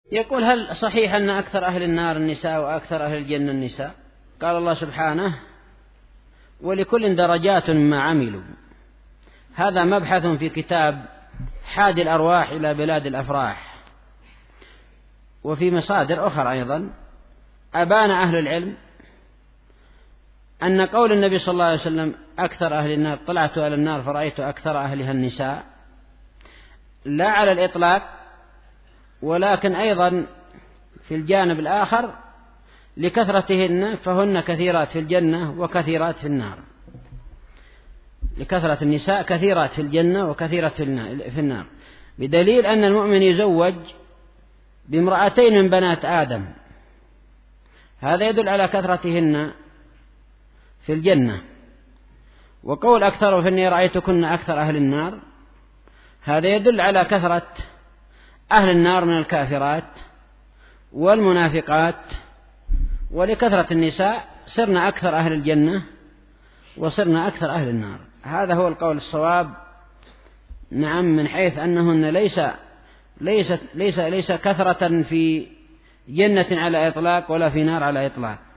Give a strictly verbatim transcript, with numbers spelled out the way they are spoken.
يقول: هل صحيح أن أكثر أهل النار النساء وأكثر أهل الجنة النساء؟ قال الله سبحانه: ولكل درجات ما عملوا. هذا مبحث في كتاب حاد الأرواح إلى بلاد الأفراح. وفي مصادر أخرى أيضا أبان أهل العلم أن قول النبي صلى الله عليه وسلم: أكثر أهل النار، طلعت إلى النار فرأيت أكثر أهلها النساء، لا على الإطلاق، ولكن أيضا في الجانب الآخر لكثرتهن فهن كثيرات في الجنة وكثيرات في النار. لكثرة النساء كثيرات في الجنة وكثيرات في النار، بدليل أن المؤمن يزوج بامرأتين من بنات آدم، هذا يدل على كثرتهن في الجنة. وقول أكثر فإني رأيتكن أكثر أهل النار، هذا يدل على كثرة أهل النار من الكافرات والمنافقات. ولكثرة النساء صرنا أكثر أهل الجنة وصرنا أكثر أهل النار. هذا هو القول الصواب. نعم، من حيث أنهن ليس ليس ليس ليس كثرة في جنة على إطلاق ولا في نار على إطلاق.